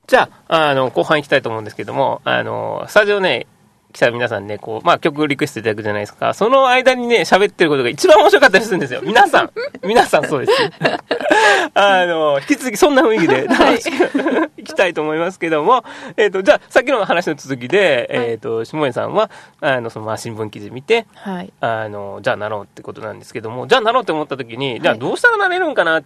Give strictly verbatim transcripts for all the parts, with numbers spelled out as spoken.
じゃあ、あの、後半行きたいと思うんですけども、あの、スタジオね、来た皆さんね、こう、まあ、曲リクエストいただくじゃないですか。その間にね、喋ってることが一番面白かったりするんですよ。皆さん。皆さんそうです。あの、引き続きそんな雰囲気で楽しくいきたいと思いますけども、えっと、じゃあ、さっきの話の続きで、はい、えっと、下江さんは、あの、その、まあ、新聞記事見て、はい、あの、じゃあなろうってことなんですけども、じゃあなろうって思った時に、はい、じゃあどうしたらなれるんかなって、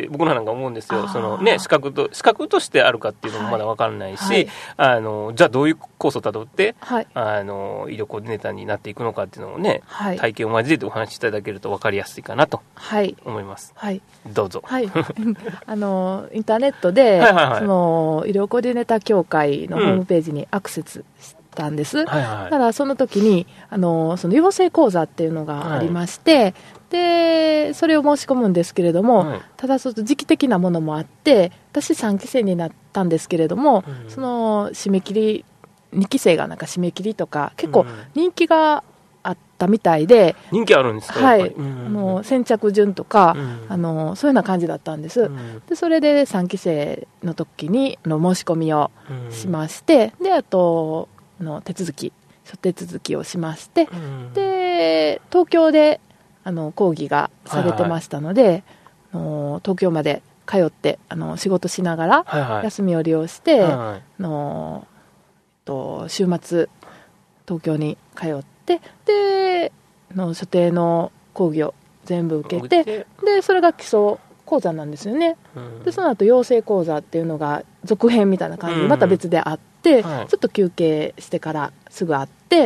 僕らなんか思うんですよ。そのね、資格と、資格としてあるかっていうのもまだわからないし、はいはい、あの、じゃあどういうコースをたどって、はい、あの、医療コーディネーターになっていくのかっていうのをね、はい、体験を交えてお話しいただけると分かりやすいかなと思います。はい。どうぞ。 はい。あの、インターネットで、はいはいはい、その、医療コーディネーター協会のホームページにアクセスしたんです。うん、はいはい、ただ、その時に、あの、その養成講座っていうのがありまして、はい、で、それを申し込むんですけれども、はい、ただ、その時期的なものもあって、私さんき生になったんですけれども、うん、その、締め切り、にき生がなんか締め切りとか結構人気があったみたいで、 うん、人気あるんですか？ はい、うん、あの先着順とか、うん、あのそういうような感じだったんです、うん、でそれでさんき生の時にあの申し込みをしまして、うん、であとの手続き諸手続きをしまして、うん、で東京であの講義がされてましたので、はいはい、あの東京まで通ってあの仕事しながら、はいはい、休みを利用して、はいはい、あのと週末東京に通ってでの所定の講義を全部受けてでそれが基礎講座なんですよね、うん、でその後養成講座っていうのが続編みたいな感じでまた別であって、うんはい、ちょっと休憩してからすぐあって、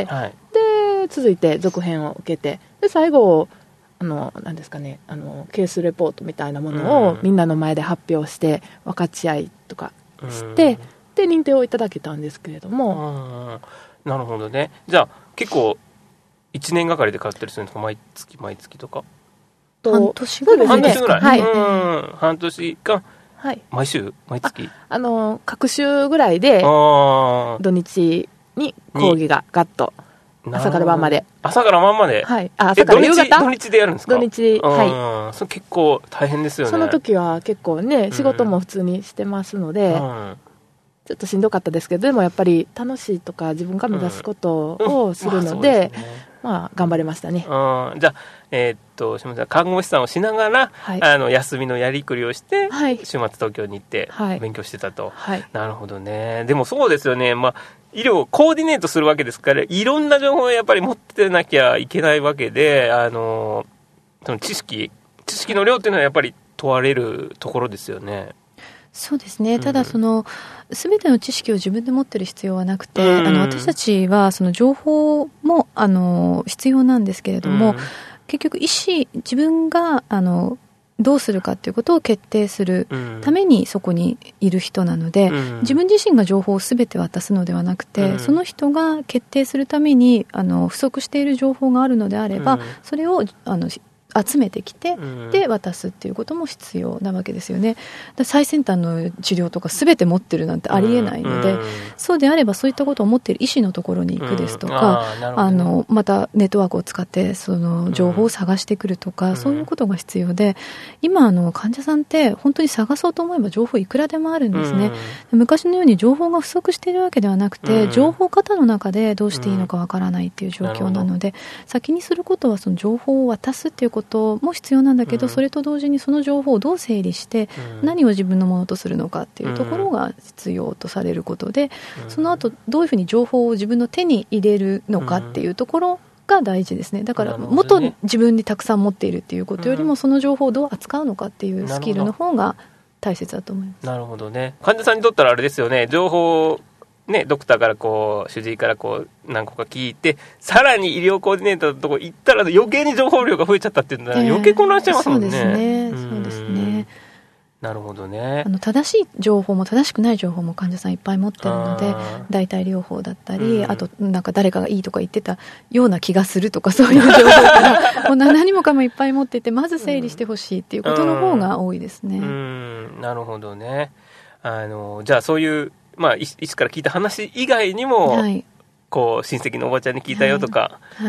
はい、で続いて続編を受けてで最後あの何ですかねあのケースレポートみたいなものをみんなの前で発表して分かち合いとかして、うんで認定をいただけたんですけれども、 うん、なるほどね。じゃあ結構いちねんがかりで通ったりするんですか？毎月毎月とか半年ぐらい、 半年ぐらい、 はい、 うん半年間、はい、毎週毎月あ, あの各週ぐらいで土日に講義がガッと朝から晩まで朝から晩まで、 はい、あ朝から夕方土日でやるんですか？ 土日、はい、 それ結構大変ですよね。 その時は結構ね仕事も普通にしてますので、うんうんちょっとしんどかったですけどでもやっぱり楽しいとか自分が目指すことをするので、うんうんまあねまあ、頑張れましたね。 うんじゃあ、えー、っと下村さん看護師さんをしながら、はい、あの休みのやりくりをして、はい、週末東京に行って勉強してたと、はい、なるほどね。でもそうですよね、まあ、医療をコーディネートするわけですからいろんな情報をやっぱり持ってなきゃいけないわけであのその知識知識の量っていうのはやっぱり問われるところですよね。 そうですね。ただその、うん、全ての知識を自分で持ってる必要はなくて、うん、あの私たちはその情報もあの必要なんですけれども、うん、結局医師自分があのどうするかということを決定するためにそこにいる人なので、うん、自分自身が情報を全て渡すのではなくて、うん、その人が決定するためにあの不足している情報があるのであれば、うん、それをあの集めてきて、うん、で渡すっていうことも必要なわけですよね。だ最先端の治療とか全て持ってるなんてありえないので、うん、そうであればそういったことを持っている医師のところに行くですとか、うん、ああのまたネットワークを使ってその情報を探してくるとか、うん、そういうことが必要で今あの患者さんって本当に探そうと思えば情報いくらでもあるんですね、うん、昔のように情報が不足しているわけではなくて、うん、情報過多の中でどうしていいのかわからないっていう状況なので、うん、先にすることはその情報を渡すっていうことも必要なんだけど、うん、それと同時にその情報をどう整理して、うん、何を自分のものとするのかっていうところが必要とされることで、うん、その後どういうふうに情報を自分の手に入れるのかっていうところが大事ですね。だから元に自分にたくさん持っているっていうことよりも、その情報をどう扱うのかっていうスキルの方が大切だと思います。 なるほどね。患者さんにとったらあれですよね、情報ね、ドクターからこう主治医からこう何個か聞いてさらに医療コーディネーターのとこ行ったら余計に情報量が増えちゃったっていうのは余計混乱しちゃいますもんね、 えー、そうですね、そうですね。 なるほどね。 あの正しい情報も正しくない情報も患者さんいっぱい持ってるので、代替療法だったり、うん、あとなんか誰かがいいとか言ってたような気がするとかそういう情報からもう何もかもいっぱい持っててまず整理してほしいっていうことの方が多いですね。 うんうん、なるほどね。あのじゃあそういうまあ、医師から聞いた話以外にも、はい、こう親戚のおばちゃんに聞いたよとか、はいはい、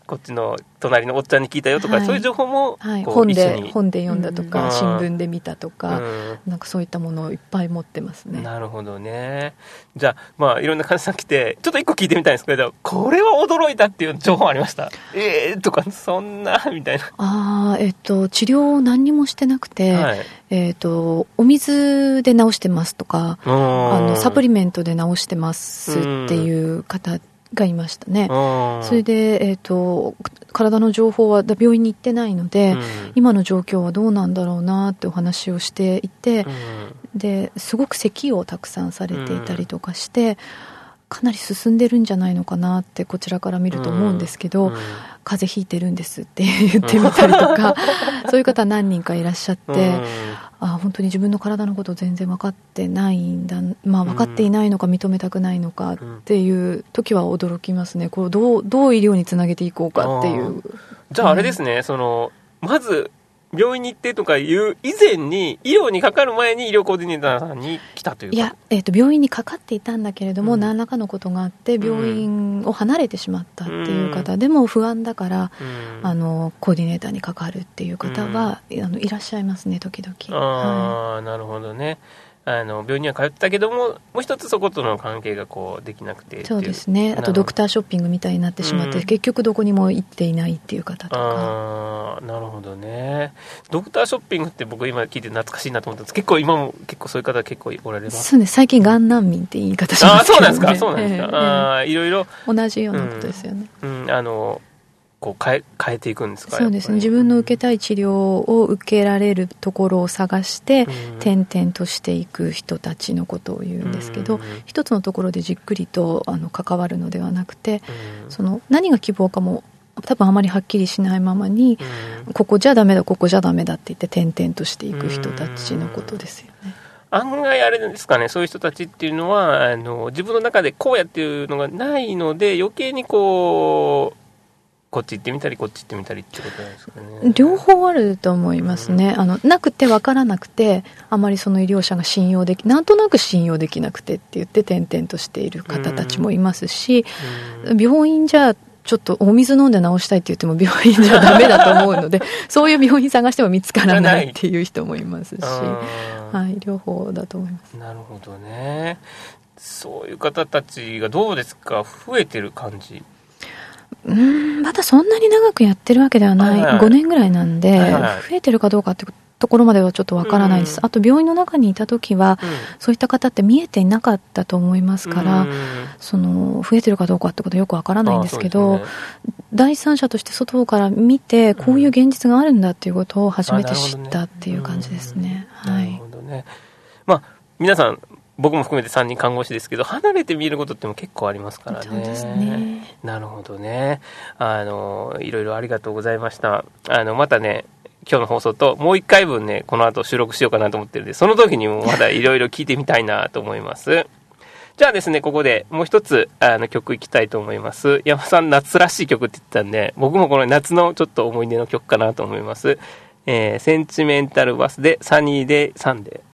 こっちの隣のおっちゃんに聞いたよとか、はい、そういう情報も、 はい、本で本で読んだとか、うん、新聞で見たとか、うん、なんかそういったものをいっぱい持ってますね。 なるほどね。じゃあ、まあ、いろんな患者さん来てちょっと一個聞いてみたいんですけど、これは驚いたっていう情報ありました？えーとかそんなみたいな。 あ、えっと、治療を何にもしてなくて、はい、えっと、お水で治してますとか、あのサプリメントで治してますっていう方がいましたね。それで、えーと、体の情報は病院に行ってないので、うん、今の状況はどうなんだろうなってお話をしていて、うん、ですごく咳をたくさんされていたりとかして、うん、かなり進んでるんじゃないのかなってこちらから見ると思うんですけど、うん、風邪ひいてるんですって言ってみたりとか、うん、そういう方何人かいらっしゃって、うん、あ、本当に自分の体のこと全然分かってないんだ、まあ、分かっていないのか認めたくないのかっていう時は驚きますね。こうどう、どう医療につなげていこうかっていう。 じゃああれですね、うん、そのまず病院に行ってとかいう以前に医療にかかる前に医療コーディネーターさんに来たというか。 いや、えーと、病院にかかっていたんだけれども、うん、何らかのことがあって病院を離れてしまったっていう方、うん、でも不安だから、うん、あのコーディネーターにかかるっていう方は、うん、あのいらっしゃいますね、時々。 あ、はい、なるほどね。あの病院には通ってたけども、もう一つそことの関係がこうできなくて。 そうですね。あとドクターショッピングみたいになってしまって、うん、結局どこにも行っていないっていう方とか。 あ、なるほどね。ドクターショッピングって僕今聞いて懐かしいなと思ったんです。結構今も結構そういう方結構おられます？ そうです。最近がん難民って言い方しますけどね。 あ、そうなんですか。そうなんですか。えー、あ、いろいろ同じようなことですよね。 うん、うん、あのこう変え、変えていくんですか？ そうですね。自分の受けたい治療を受けられるところを探して、うん、転々としていく人たちのことを言うんですけど、うん、一つのところでじっくりとあの関わるのではなくて、うん、その何が希望かも多分あまりはっきりしないままに、うん、ここじゃダメだここじゃダメだって言って転々としていく人たちのことですよね。 案外あれですかね、そういう人たちっていうのはあの自分の中でこうやっていうのがないので、余計にこうこっち行ってみたりこっち行ってみたりってことなんですかね。 両方あると思いますね、うん、あのなくて分からなくて、あまりその医療者が信用できなんとなく信用できなくてって言って転々としている方たちもいますし、うん、病院じゃちょっとお水飲んで治したいって言っても病院じゃダメだと思うのでそういう病院探しても見つからないっていう人もいますし、はい、両方だと思います。 なるほどね。そういう方たちがどうですか、増えてる感じ？ うーん、まだそんなに長くやってるわけではない、はいはい、ごねんぐらいなんで、はいはい、増えてるかどうかってところまではちょっとわからないです、うん、あと病院の中にいた時は、うん、そういった方って見えていなかったと思いますから、うん、その増えてるかどうかってことはよくわからないんですけど、ね、第三者として外から見てこういう現実があるんだっていうことを初めて知ったっていう感じですね。 なるほどね。まあ皆さん僕も含めてさんにん看護師ですけど、離れて見ることっても結構ありますからね。 そうですね。 なるほどね。あのいろいろありがとうございました。あのまたね、今日の放送ともういっかいぶんね、この後収録しようかなと思ってるんで、その時にもまだいろいろ聞いてみたいなと思います。じゃあですね、ここでもう一つあの曲いきたいと思います。山さん夏らしい曲って言ってたんで、僕もこの夏のちょっと思い出の曲かなと思います。えー、センチメンタルバスでサニーデイサンデー。